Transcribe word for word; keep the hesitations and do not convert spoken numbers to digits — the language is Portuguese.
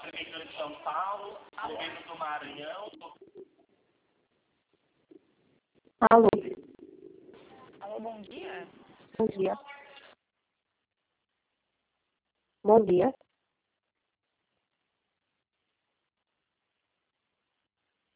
Prefeitura de São Paulo, governo do Maranhão. Alô. Alô, bom dia. Bom dia. Bom dia.